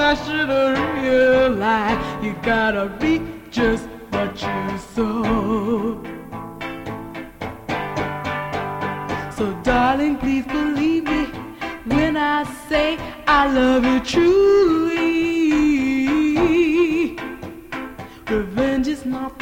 I should have realized you gotta be just what you sow. So darling, please believe me when I say I love you truly. Revenge is not